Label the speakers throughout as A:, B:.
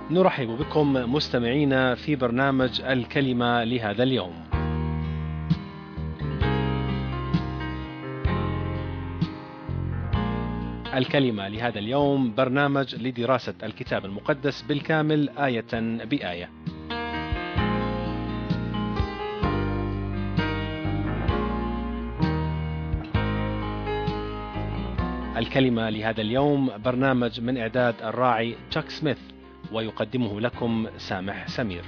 A: نرحب بكم مستمعينا في برنامج الكلمة لهذا اليوم. الكلمة لهذا اليوم برنامج لدراسة الكتاب المقدس بالكامل آية بآية. الكلمة لهذا اليوم برنامج من إعداد الراعي تشاك سميث، ويقدمه لكم سامح سمير.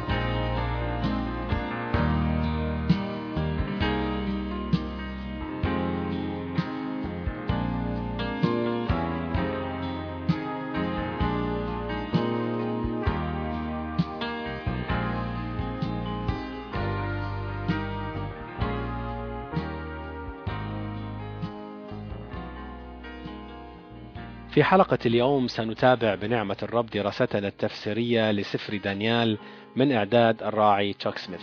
A: في حلقة اليوم سنتابع بنعمة الرب دراستنا التفسيرية لسفر دانيال من إعداد الراعي تشاك سميث.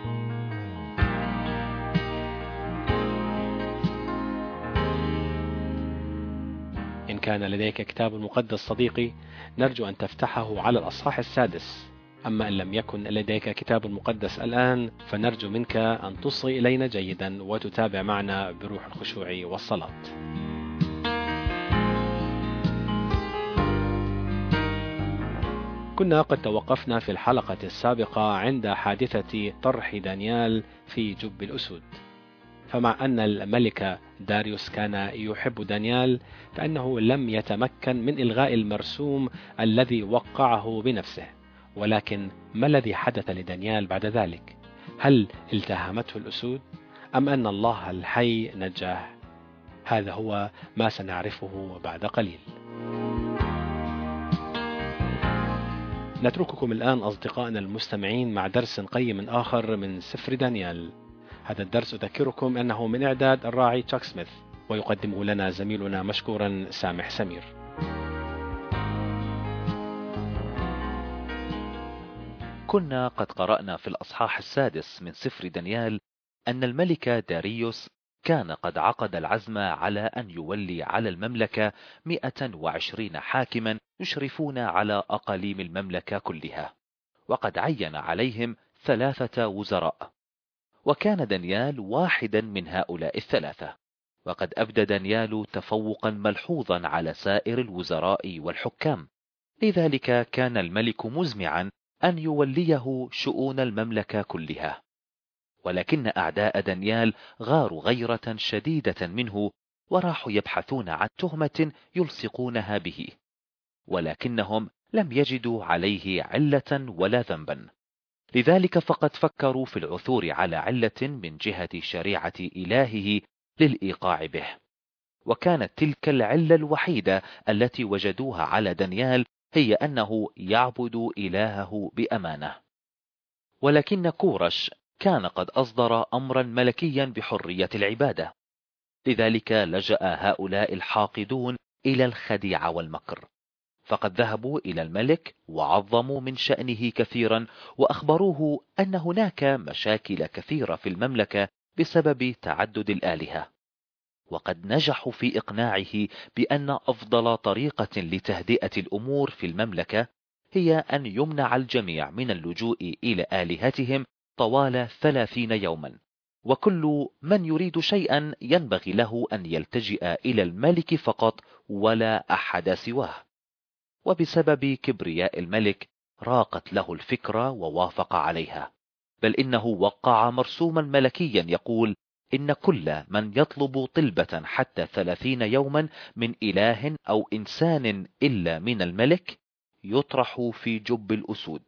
A: إن كان لديك كتاب مقدس صديقي، نرجو أن تفتحه على الأصحاح 6. أما إن لم يكن لديك كتاب مقدس الآن، فنرجو منك أن تصغي إلينا جيدا وتتابع معنا بروح الخشوع والصلاة. كنا قد توقفنا في الحلقة السابقة عند حادثة طرح دانيال في جب الأسود. فمع أن الملك داريوس كان يحب دانيال، فإنه لم يتمكن من إلغاء المرسوم الذي وقعه بنفسه. ولكن ما الذي حدث لدانيال بعد ذلك؟ هل التهمته الأسود أم أن الله الحي نجاه؟ هذا هو ما سنعرفه بعد قليل. نترككم الآن أصدقائنا المستمعين مع درس قيم آخر من سفر دانيال. هذا الدرس أذكركم أنه من إعداد الراعي تشاك سميث، ويقدمه لنا زميلنا مشكورا سامح سمير.
B: كنا قد قرأنا في الأصحاح 6 من سفر دانيال أن الملك داريوس كان قد عقد العزم على أن يولي على المملكة 120 حاكما يشرفون على أقاليم المملكة كلها، وقد عين عليهم 3 وزراء، وكان دانيال واحدا من هؤلاء ال3. وقد أبدى دانيال تفوقا ملحوظا على سائر الوزراء والحكام، لذلك كان الملك مزمعا أن يوليه شؤون المملكة كلها. ولكن أعداء دانيال غاروا غيرة شديدة منه، وراحوا يبحثون عن تهمة يلصقونها به، ولكنهم لم يجدوا عليه علة ولا ذنبا. لذلك فقد فكروا في العثور على علة من جهة شريعة إلهه للإيقاع به، وكانت تلك العلة الوحيدة التي وجدوها على دانيال هي أنه يعبد إلهه بأمانة. ولكن كورش كان قد أصدر أمرا ملكيا بحرية العبادة، لذلك لجأ هؤلاء الحاقدون إلى الخديعة والمكر، فقد ذهبوا إلى الملك وعظموا من شأنه كثيرا، وأخبروه أن هناك مشاكل كثيرة في المملكة بسبب تعدد الآلهة، وقد نجحوا في إقناعه بأن أفضل طريقة لتهدئة الأمور في المملكة هي أن يمنع الجميع من اللجوء إلى آلهتهم طوال 30 يوما، وكل من يريد شيئا ينبغي له أن يلتجئ إلى الملك فقط ولا أحد سواه. وبسبب كبرياء الملك راقت له الفكرة ووافق عليها، بل إنه وقع مرسوما ملكيا يقول إن كل من يطلب طلبة حتى 30 يوما من إله أو إنسان إلا من الملك يطرح في جب الأسود.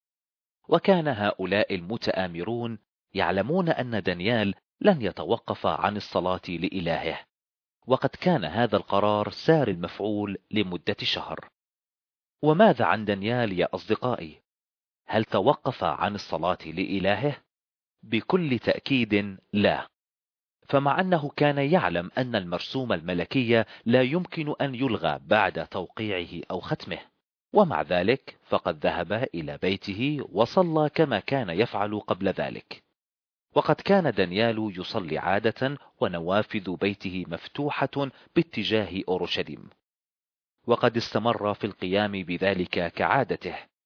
B: وكان هؤلاء المتآمرون يعلمون أن دانيال لن يتوقف عن الصلاة لإلهه، وقد كان هذا القرار سار المفعول لمدة شهر. وماذا عن دانيال يا أصدقائي؟ هل توقف عن الصلاة لإلهه؟ بكل تأكيد لا. فمع أنه كان يعلم أن المرسوم الملكي لا يمكن أن يلغى بعد توقيعه أو ختمه، ومع ذلك فقد ذهب إلى بيته وصلى كما كان يفعل قبل ذلك. وقد كان دانيال يصلي عادة ونوافذ بيته مفتوحة باتجاه أورشليم، وقد استمر في القيام بذلك كعادته،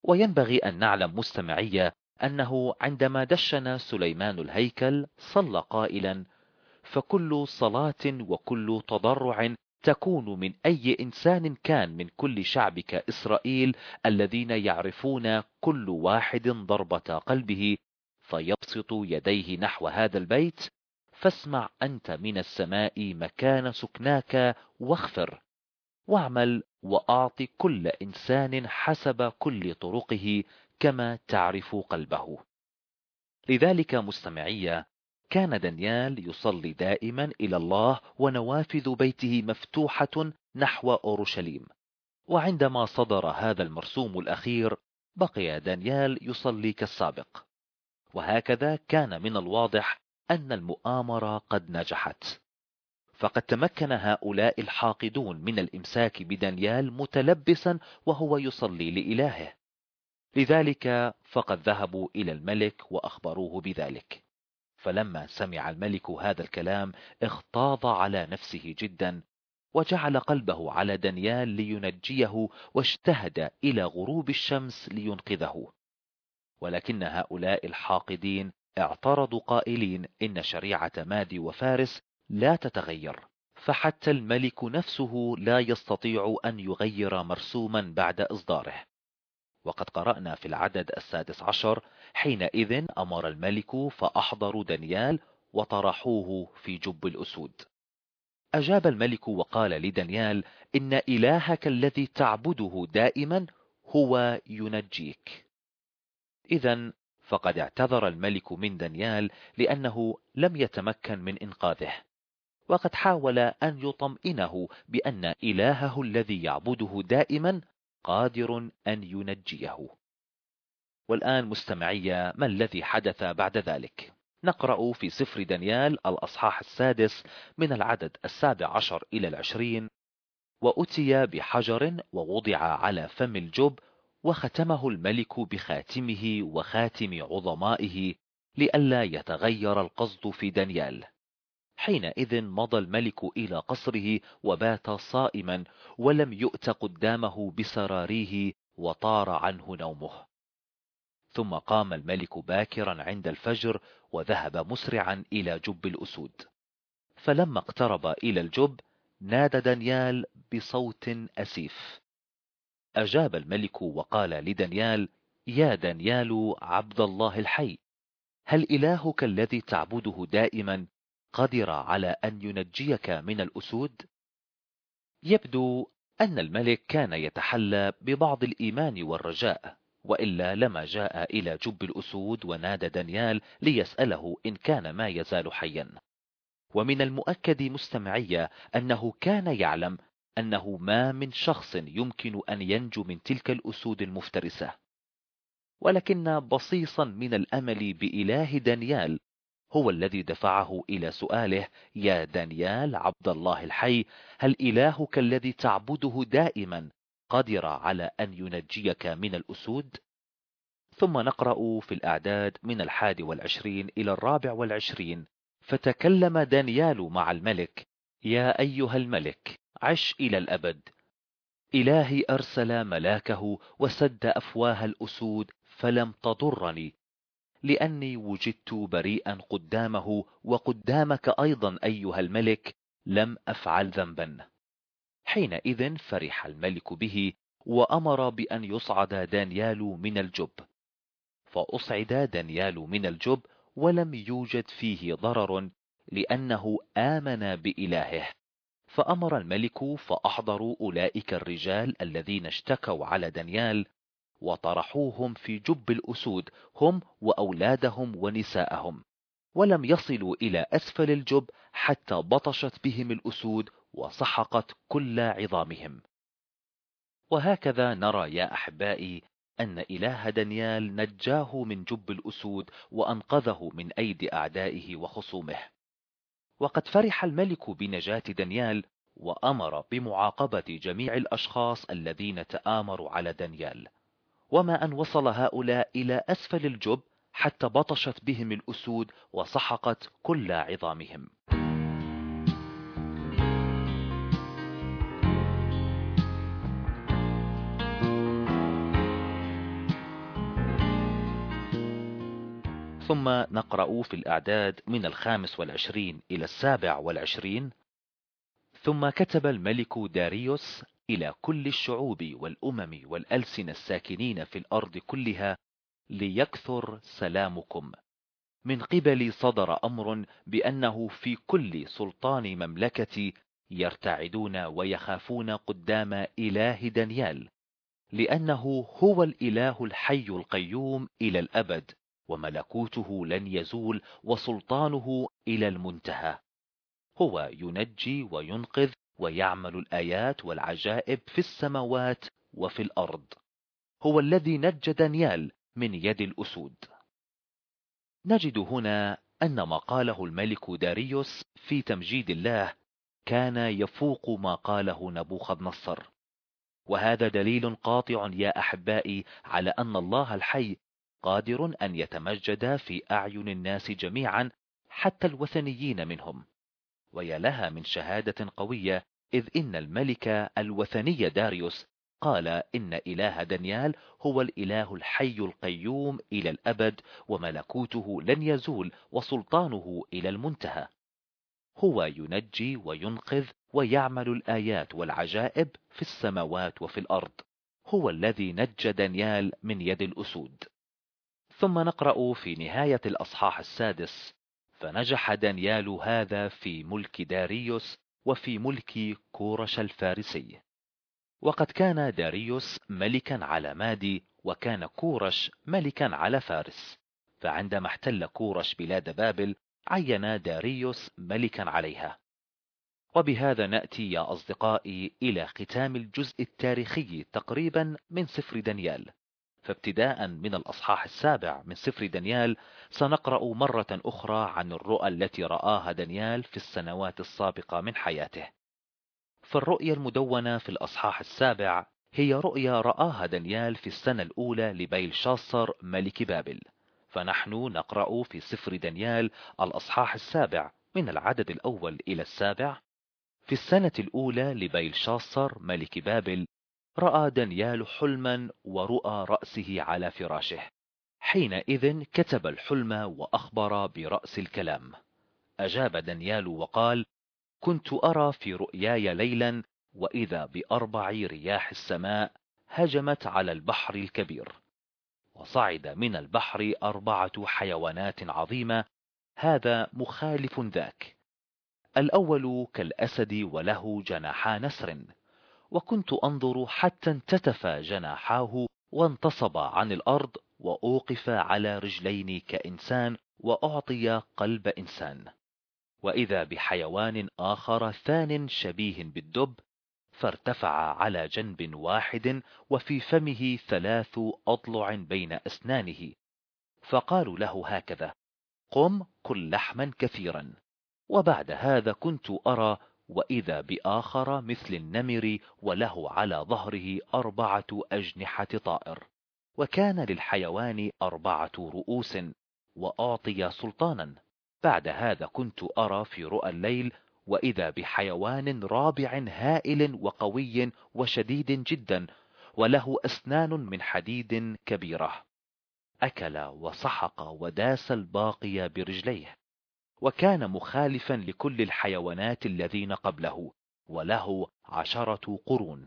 B: وينبغي أن نعلم مستمعية أنه عندما دشن سليمان الهيكل صلى قائلا: فكل صلاة وكل تضرع تكون من أي إنسان كان من كل شعبك إسرائيل الذين يعرفون كل واحد ضربة قلبه، فيبسط يديه نحو هذا البيت، فاسمع أنت من السماء مكان سكناك واغفر، واعمل وأعط كل إنسان حسب كل طرقه كما تعرف قلبه. لذلك مستمعية، كان دانيال يصلي دائما إلى الله ونوافذ بيته مفتوحة نحو أورشليم. وعندما صدر هذا المرسوم الأخير بقي دانيال يصلي كالسابق. وهكذا كان من الواضح أن المؤامرة قد نجحت، فقد تمكن هؤلاء الحاقدون من الإمساك بدانيال متلبسا وهو يصلي لإلهه. لذلك فقد ذهبوا إلى الملك وأخبروه بذلك. فلما سمع الملك هذا الكلام اغتاظ على نفسه جدا، وجعل قلبه على دانيال لينجيه، واجتهد إلى غروب الشمس لينقذه. ولكن هؤلاء الحاقدين اعترضوا قائلين إن شريعة مادي وفارس لا تتغير، فحتى الملك نفسه لا يستطيع أن يغير مرسوما بعد إصداره. وقد قرأنا في العدد 16: حينئذ أمر الملك فأحضروا دانيال وطرحوه في جب الأسود. أجاب الملك وقال لدانيال: إن إلهك الذي تعبده دائما هو ينجيك. إذن فقد اعتذر الملك من دانيال لأنه لم يتمكن من إنقاذه، وقد حاول أن يطمئنه بأن إلهه الذي يعبده دائما قادر أن ينجيه. والآن مستمعي، ما الذي حدث بعد ذلك؟ نقرأ في سفر دانيال الأصحاح 6 من العدد 17 إلى 20: وأتي بحجر ووضع على فم الجب، وختمه الملك بخاتمه وخاتم عظمائه لئلا يتغير القصد في دانيال. حينئذ مضى الملك إلى قصره وبات صائما، ولم يؤت قدامه بسراريه، وطار عنه نومه. ثم قام الملك باكرا عند الفجر وذهب مسرعا إلى جب الأسود. فلما اقترب إلى الجب نادى دانيال بصوت أسيف. أجاب الملك وقال لدانيال: يا دانيال عبد الله الحي، هل إلهك الذي تعبده دائما قدر على أن ينجيك من الأسود؟ يبدو أن الملك كان يتحلى ببعض الإيمان والرجاء، وإلا لما جاء إلى جب الأسود ونادى دانيال ليسأله إن كان ما يزال حيا. ومن المؤكد مستمعية أنه كان يعلم أنه ما من شخص يمكن أن ينجو من تلك الأسود المفترسة. ولكن بصيصا من الأمل بإله دانيال هو الذي دفعه إلى سؤاله: يا دانيال عبد الله الحي، هل إلهك الذي تعبده دائما قادر على أن ينجيك من الأسود؟ ثم نقرأ في الأعداد من 21 إلى 24: فتكلم دانيال مع الملك: يا أيها الملك، عش إلى الأبد. إلهي أرسل ملاكه وسد أفواه الأسود فلم تضرني، لأني وجدت بريئا قدامه وقدامك أيضا أيها الملك، لم أفعل ذنبا. حينئذ فرح الملك به، وأمر بأن يصعد دانيال من الجب. فأصعد دانيال من الجب ولم يوجد فيه ضرر، لأنه آمن بإلهه. فأمر الملك فأحضروا أولئك الرجال الذين اشتكوا على دانيال، وطرحوهم في جب الأسود هم وأولادهم ونساءهم، ولم يصلوا إلى أسفل الجب حتى بطشت بهم الأسود وسحقت كل عظامهم. وهكذا نرى يا أحبائي أن إله دانيال نجاه من جب الأسود وأنقذه من أيدي أعدائه وخصومه. وقد فرح الملك بنجاة دانيال، وأمر بمعاقبة جميع الأشخاص الذين تآمروا على دانيال. وما أن وصل هؤلاء إلى أسفل الجب حتى بطشت بهم الأسود وسحقت كل عظامهم. ثم نقرأ في الأعداد من 25 إلى 27: ثم كتب الملك داريوس إلى كل الشعوب والأمم والألسنة الساكنين في الأرض كلها: ليكثر سلامكم. من قبلي صدر أمر بأنه في كل سلطان مملكتي يرتعدون ويخافون قدام إله دانيال، لأنه هو الإله الحي القيوم إلى الأبد، وملكوته لن يزول، وسلطانه إلى المنتهى. هو ينجي وينقذ ويعمل الآيات والعجائب في السماوات وفي الأرض. هو الذي نجى دانيال من يد الأسود. نجد هنا أن ما قاله الملك داريوس في تمجيد الله كان يفوق ما قاله نبوخذ نصر، وهذا دليل قاطع يا أحبائي على أن الله الحي قادر أن يتمجد في أعين الناس جميعا، حتى الوثنيين منهم. ويا لها من شهادة قوية، إذ إن الملك الوثني داريوس قال إن إله دانيال هو الإله الحي القيوم إلى الأبد، وملكوته لن يزول، وسلطانه إلى المنتهى. هو ينجي وينقذ ويعمل الآيات والعجائب في السماوات وفي الأرض. هو الذي نجى دانيال من يد الأسود. ثم نقرأ في نهاية الأصحاح 6: فنجح دانيال هذا في ملك داريوس وفي ملك كورش الفارسي. وقد كان داريوس ملكا على مادي، وكان كورش ملكا على فارس. فعندما احتل كورش بلاد بابل، عين داريوس ملكا عليها. وبهذا نأتي يا أصدقائي إلى ختام الجزء التاريخي تقريبا من سفر دانيال. فابتداء من الأصحاح 7 من سفر دانيال سنقرأ مرة أخرى عن الرؤى التي رآها دانيال في السنوات السابقة من حياته. فالرؤيا المدونة في الأصحاح 7 هي رؤيا رآها دانيال في السنة الأولى لبيلشاصر ملك بابل. فنحن نقرأ في سفر دانيال الأصحاح 7 من العدد الأول إلى 7: في السنة الأولى لبيلشاصر ملك بابل، رأى دانيال حلما ورؤى رأسه على فراشه. حينئذ كتب الحلم وأخبر برأس الكلام. أجاب دانيال وقال: كنت أرى في رؤياي ليلا، وإذا ب4 رياح السماء هجمت على البحر الكبير، وصعد من البحر 4 حيوانات عظيمة، هذا مخالف ذاك. الأول كالأسد وله جناحا نسر، وكنت أنظر حتى انتتف جناحاه وانتصب عن الأرض، وأوقف على رجلين كإنسان، وأعطي قلب إنسان. وإذا بحيوان آخر ثان شبيه بالدب، فارتفع على جنب واحد، وفي فمه 3 أضلع بين أسنانه. فقالوا له هكذا: قم كل لحما كثيرا. وبعد هذا كنت أرى، وإذا بآخر مثل النمر، وله على ظهره 4 أجنحة طائر، وكان للحيوان 4 رؤوس، وأعطي سلطانا. بعد هذا كنت أرى في رؤى الليل، وإذا بحيوان رابع هائل وقوي وشديد جدا، وله أسنان من حديد كبيرة، أكل وسحق وداس الباقي برجليه، وكان مخالفا لكل الحيوانات الذين قبله، وله 10 قرون.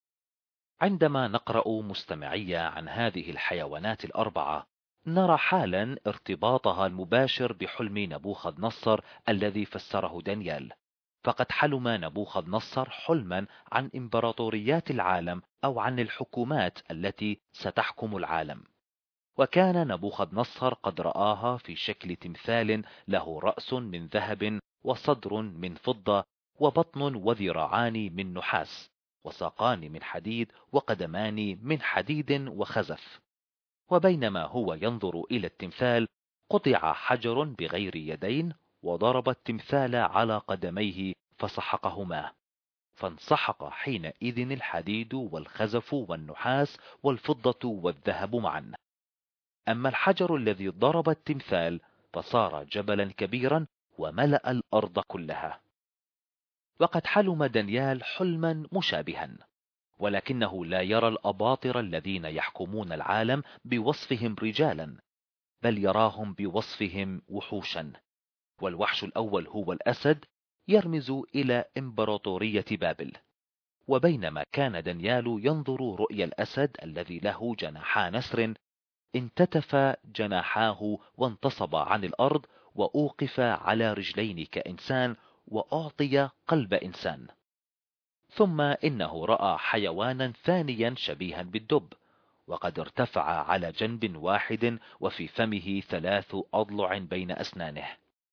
B: عندما نقرأ مستمعية عن هذه الحيوانات ال4، نرى حالا ارتباطها المباشر بحلم نبوخذ نصر الذي فسره دانيال. فقد حلم نبوخذ نصر حلما عن إمبراطوريات العالم، أو عن الحكومات التي ستحكم العالم. وكان نبوخذ نصر قد رآها في شكل تمثال له رأس من ذهب، وصدر من فضة، وبطن وذراعان من نحاس، وساقان من حديد، وقدمان من حديد وخزف. وبينما هو ينظر إلى التمثال، قطع حجر بغير يدين، وضرب التمثال على قدميه فسحقهما، فانسحق حينئذ الحديد والخزف والنحاس والفضة والذهب معا. أما الحجر الذي ضرب التمثال فصار جبلا كبيرا، وملأ الأرض كلها. وقد حلم دانيال حلما مشابها، ولكنه لا يرى الأباطرة الذين يحكمون العالم بوصفهم رجالا، بل يراهم بوصفهم وحوشا. والوحش الأول هو الأسد، يرمز إلى إمبراطورية بابل. وبينما كان دانيال ينظر رؤيا الأسد الذي له جناحا نسر، انتتف جناحاه وانتصب عن الأرض، وأوقف على رجلين كإنسان، وأعطي قلب إنسان. ثم إنه رأى حيوانا ثانيا شبيها بالدب، وقد ارتفع على جنب واحد، وفي فمه 3 أضلع بين أسنانه،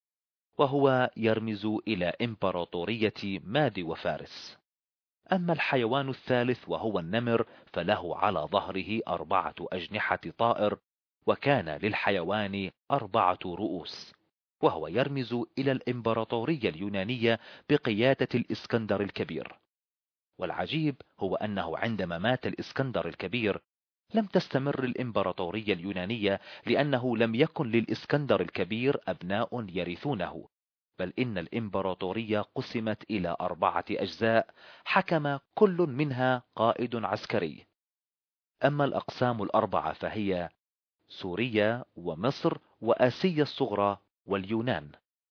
B: وهو يرمز إلى إمبراطورية ماد وفارس. أما الحيوان الثالث وهو النمر، فله على ظهره 4 أجنحة طائر، وكان للحيوان 4 رؤوس، وهو يرمز إلى الإمبراطورية اليونانية بقيادة الإسكندر الكبير. والعجيب هو أنه عندما مات الإسكندر الكبير لم تستمر الإمبراطورية اليونانية، لأنه لم يكن للإسكندر الكبير أبناء يرثونه، بل إن الإمبراطورية قسمت إلى 4 أجزاء، حكم كل منها قائد عسكري. أما الأقسام ال4 فهي سوريا ومصر وآسيا الصغرى واليونان.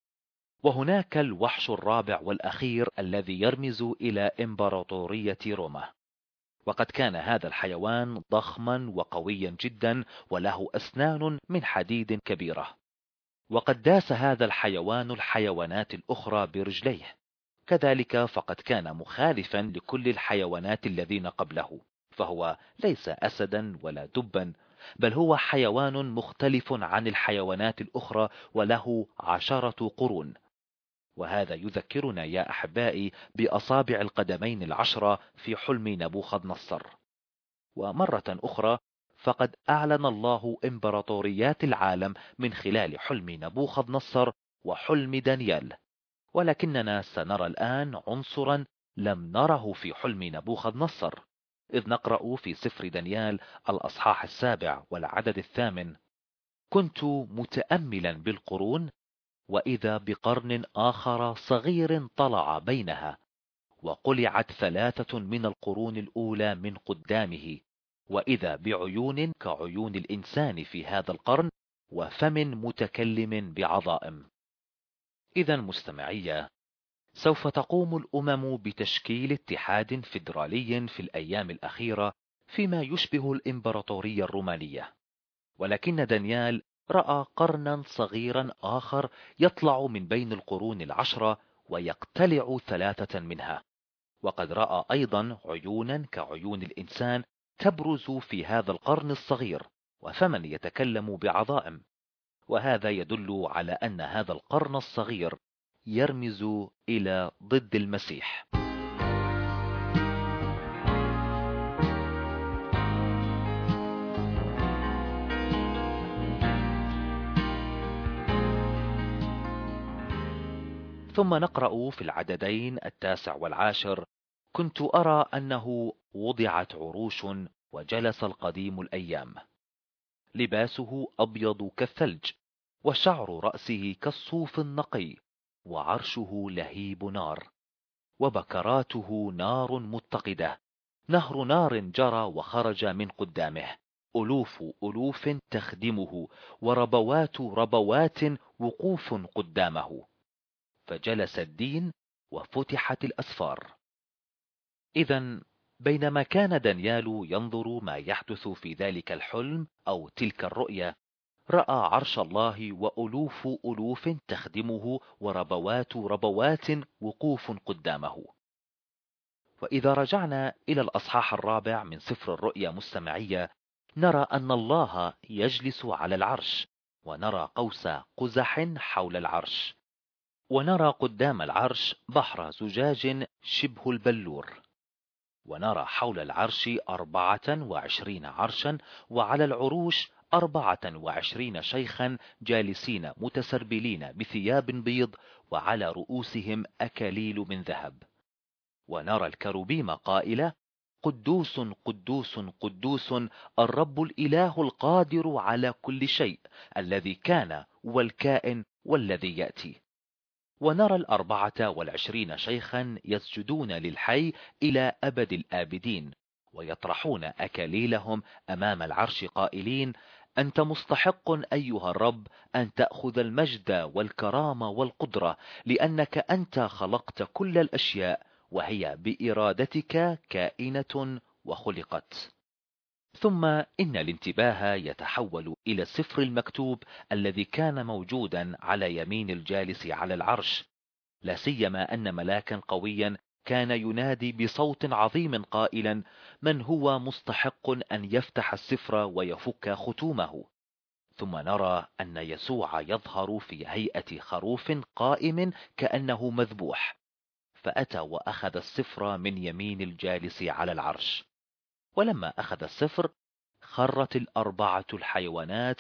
B: وهناك الوحش الرابع والأخير الذي يرمز إلى إمبراطورية روما. وقد كان هذا الحيوان ضخما وقويا جدا، وله أسنان من حديد كبيرة، وقد داس هذا الحيوان الحيوانات الأخرى برجليه. كذلك فقد كان مخالفا لكل الحيوانات الذين قبله، فهو ليس أسدا ولا دبا، بل هو حيوان مختلف عن الحيوانات الأخرى، وله 10 قرون. وهذا يذكرنا يا أحبائي بأصابع القدمين 10 في حلم نبوخذ نصر. ومرة أخرى فقد أعلن الله إمبراطوريات العالم من خلال حلم نبوخذ نصر وحلم دانيال، ولكننا سنرى الآن عنصرا لم نره في حلم نبوخذ نصر، إذ نقرأ في سفر دانيال الأصحاح 7 والعدد 8: كنت متأملا بالقرون، وإذا بقرن آخر صغير طلع بينها، وقلعت 3 من القرون الأولى من قدامه، وإذا بعيون كعيون الإنسان في هذا القرن، وفم متكلم بعظائم. إذا مستمعية، سوف تقوم الأمم بتشكيل اتحاد فيدرالي في الأيام الأخيرة فيما يشبه الإمبراطورية الرومانية، ولكن دانيال رأى قرنا صغيرا آخر يطلع من بين القرون 10 ويقتلع 3 منها، وقد رأى أيضا عيونا كعيون الإنسان تبرز في هذا القرن الصغير، وفمن يتكلم بعظائم. وهذا يدل على أن هذا القرن الصغير يرمز إلى ضد المسيح. ثم نقرأ في العددين 9 و10: كنت أرى أنه وضعت عروش، وجلس القديم الأيام، لباسه أبيض كالثلج، وشعر رأسه كالصوف النقي، وعرشه لهيب نار، وبكراته نار متقدة، نهر نار جرى وخرج من قدامه، ألوف ألوف تخدمه، وربوات ربوات وقوف قدامه، فجلس الدين وفتحت الأسفار. إذن بينما كان دانيال ينظر ما يحدث في ذلك الحلم أو تلك الرؤية، رأى عرش الله وألوف ألوف تخدمه، وربوات ربوات وقوف قدامه. وإذا رجعنا إلى الأصحاح 4 من سفر الرؤيا مستمعية، نرى أن الله يجلس على العرش، ونرى قوس قزح حول العرش، ونرى قدام العرش بحر زجاج شبه البلور، ونرى حول العرش 24 عرشا، وعلى العروش 24 شيخا جالسين متسربلين بثياب بيض، وعلى رؤوسهم أكاليل من ذهب. ونرى الكروبيم قائلة: قدوس قدوس قدوس الرب الإله القادر على كل شيء، الذي كان والكائن والذي يأتي. ونرى 24 شيخا يسجدون للحي إلى أبد الآبدين، ويطرحون أكاليلهم أمام العرش قائلين: أنت مستحق أيها الرب أن تأخذ المجد والكرامة والقدرة، لأنك أنت خلقت كل الأشياء وهي بإرادتك كائنة وخلقت. ثم إن الانتباه يتحول إلى السفر المكتوب الذي كان موجودا على يمين الجالس على العرش، لا سيما أن ملاكا قويا كان ينادي بصوت عظيم قائلا: من هو مستحق أن يفتح السفر ويفك ختومه؟ ثم نرى أن يسوع يظهر في هيئة خروف قائم كأنه مذبوح، فأتى وأخذ السفر من يمين الجالس على العرش. ولما أخذ السفر خرت 4 الحيوانات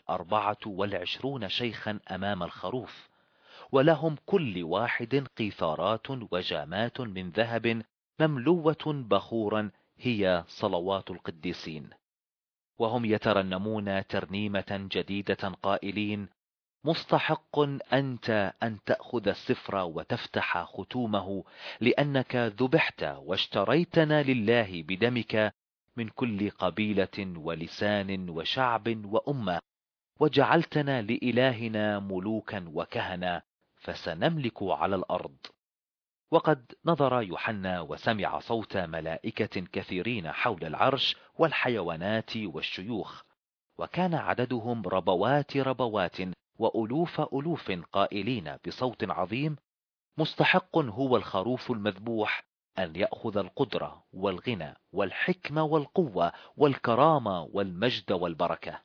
B: 24 شيخا أمام الخروف، ولهم كل واحد قيثارات وجامات من ذهب مملوة بخورا هي صلوات القديسين، وهم يترنمون ترنيمة جديدة قائلين: مستحق أنت أن تأخذ السفر وتفتح ختومه، لأنك ذبحت واشتريتنا لله بدمك من كل قبيلة ولسان وشعب وأمة، وجعلتنا لإلهنا ملوكا وكهنة، فسنملك على الأرض. وقد نظر يوحنا وسمع صوت ملائكة كثيرين حول العرش والحيوانات والشيوخ، وكان عددهم ربوات ربوات وألوف ألوف، قائلين بصوت عظيم: مستحق هو الخروف المذبوح أن يأخذ القدرة والغنى والحكمة والقوة والكرامة والمجد والبركة.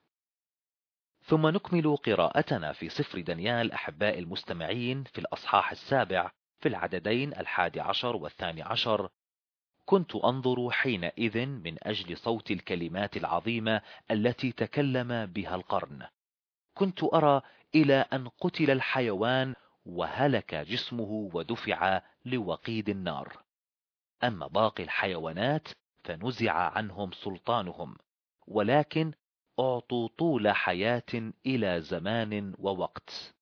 B: ثم نكمل قراءتنا في سفر دانيال أحباء المستمعين في الأصحاح 7 في العددين 11 و12: كنت أنظر حينئذ من أجل صوت الكلمات العظيمة التي تكلم بها القرن، كنت أرى إلى أن قتل الحيوان وهلك جسمه ودفع لوقيد النار. أما باقي الحيوانات فنزع عنهم سلطانهم، ولكن أعطوا طول حياة إلى زمان ووقت.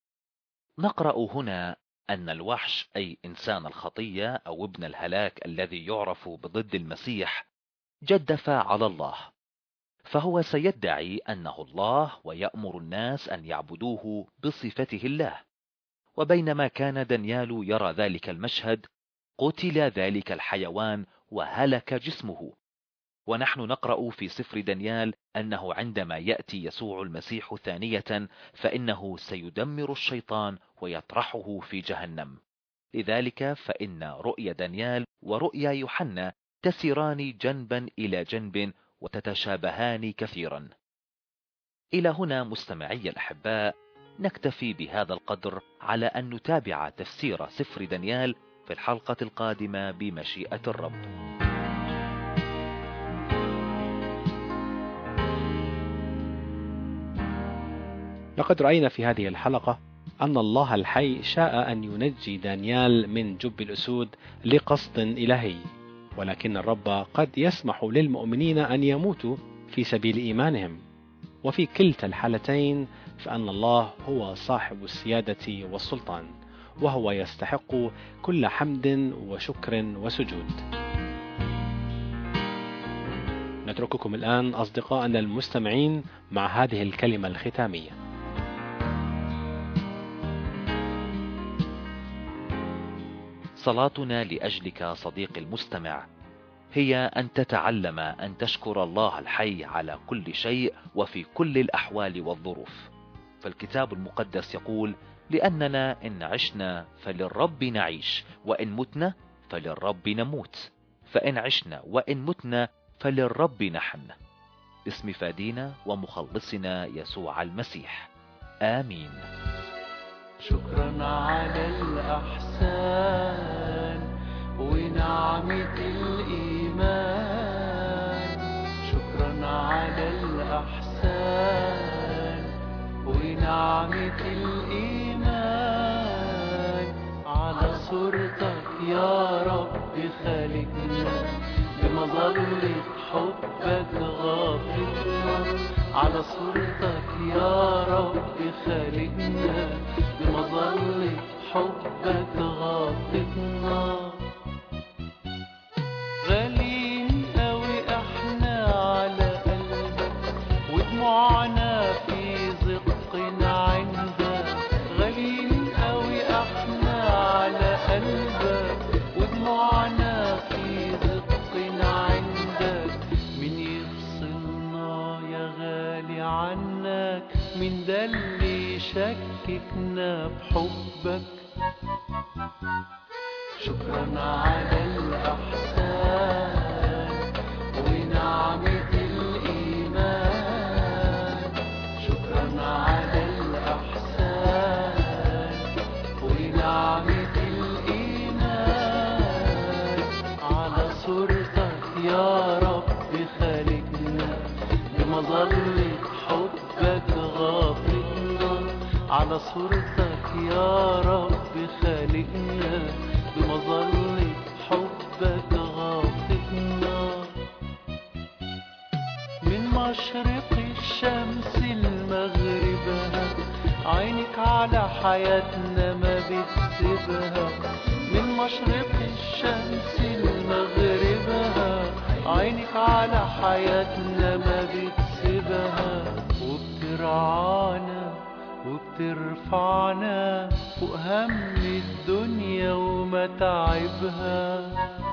B: نقرأ هنا أن الوحش، أي إنسان الخطية أو ابن الهلاك الذي يعرف بضد المسيح، جدف على الله، فهو سيدعي أنه الله ويأمر الناس أن يعبدوه بصفته الله. وبينما كان دانيال يرى ذلك المشهد، قتل ذلك الحيوان وهلك جسمه. ونحن نقرأ في سفر دانيال أنه عندما يأتي يسوع المسيح ثانية فإنه سيدمر الشيطان ويطرحه في جهنم. لذلك فإن رؤيا دانيال ورؤيا يوحنا تسيران جنبا إلى جنب وتتشابهان كثيرا. إلى هنا مستمعي الأحباء نكتفي بهذا القدر على أن نتابع تفسير سفر دانيال في الحلقة القادمة بمشيئة الرب.
A: لقد رأينا في هذه الحلقة أن الله الحي شاء أن ينجي دانيال من جب الأسود لقصد إلهي، ولكن الرب قد يسمح للمؤمنين أن يموتوا في سبيل إيمانهم، وفي كلتا الحالتين فأن الله هو صاحب السيادة والسلطان، وهو يستحق كل حمد وشكر وسجود. نترككم الآن أصدقائنا المستمعين مع هذه الكلمة الختامية.
B: صلاتنا لأجلك صديقي المستمع هي أن تتعلم أن تشكر الله الحي على كل شيء وفي كل الأحوال والظروف. فالكتاب المقدس يقول: لأننا إن عشنا فللرب نعيش، وإن متنا فللرب نموت، فإن عشنا وإن متنا فللرب نحن، باسم فادينا ومخلصنا يسوع المسيح. آمين.
C: شكرا على الأحسان ونعمة الإيمان، شكرا على الأحسان ونعمة الإيمان، على صورتك يا رب خالقنا، بمظلة حبك غاطتنا، على صورتك يا رب خالقنا، بمظلة حبك غاطتنا. غالين قوي احنا على قلبك ودموع تشككنا بحبك. شكرا على الإحسان ونعمة الإيمان. شكرا على الإحسان ونعمة الإيمان. على صورتك يا رب خالقنا بمظلة حبك غاطتنا. على صورتك يا رب خالقنا بمظلة حبك غاطتنا. من مشرق الشمس لمغربها عينك على حياتنا ما بتسيبها. من مشرق الشمس لمغربها عينك على حياتنا ما بتسيبها. وبترعانا وبترفعنا فوق هم الدنيا ومتاعبها.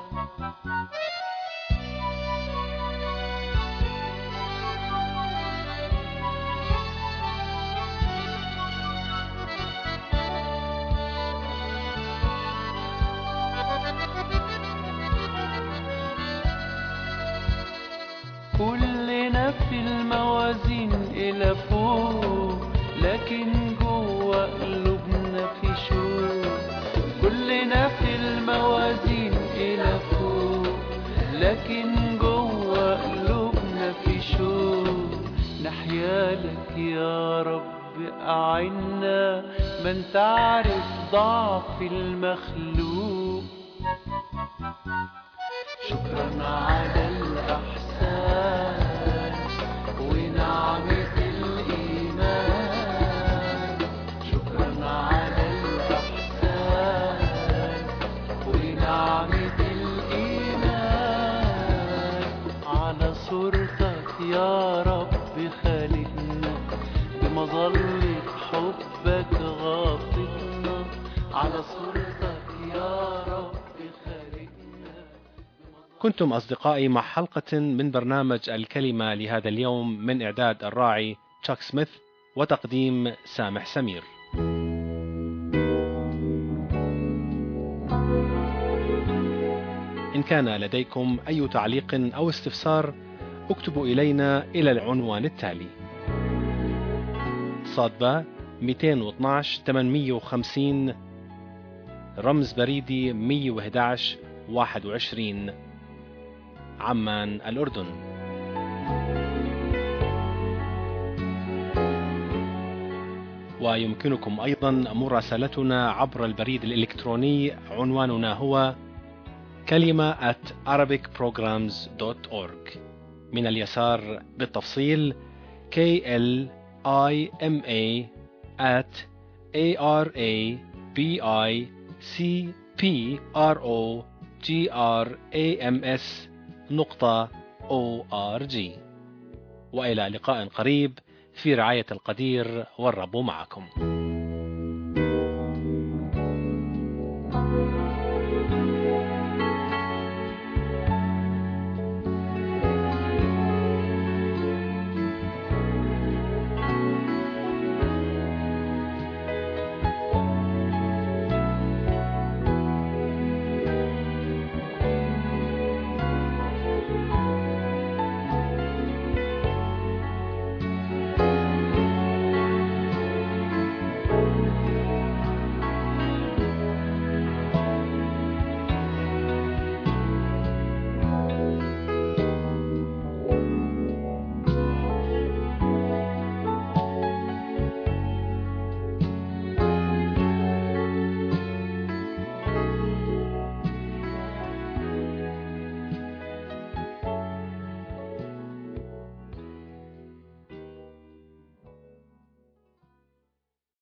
C: كلنا في الموازين إلى فوق لكن جوا قلوبنا في شوق. كلنا في الموازين إلى فوق لكن جوا قلوبنا في شوق. نحيا لك يا رب أعنا من تعرف ضعف المخلوق. شكرا على الإحسان ونعمة الإيمان. شكرا على الإحسان ونعمة الإيمان. على صورتك يا رب خالقنا بمظلة حبك غاطتنا. على صورتك يا رب خالقنا.
A: كنتم أصدقائي مع حلقة من برنامج الكلمة لهذا اليوم من إعداد الراعي تشاك سميث وتقديم سامح سمير. إن كان لديكم أي تعليق أو استفسار اكتبوا إلينا إلى العنوان التالي: صادبة 212 850 رمز بريدي 111 21 عمان الأردن. ويمكنكم أيضا مراسلتنا عبر البريد الإلكتروني. عنواننا هو kalima@arabicprograms.org. من اليسار بالتفصيل kalima@arabicprograms.org. وإلى لقاء قريب في رعاية القدير والرب معكم.